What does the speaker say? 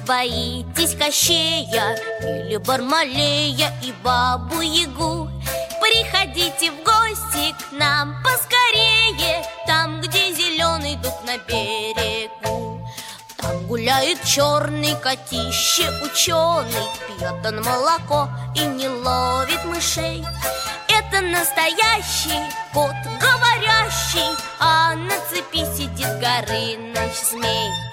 боитесь Кощея или Бармалея и Бабу-Ягу, приходите в гости к нам поскорее, там, где зеленый дуб на берегу. Там гуляет черный котище ученый, пьет он молоко и не ловит мышей. Это настоящий кот говорящий, а на цепи сидит Горыныч-змей.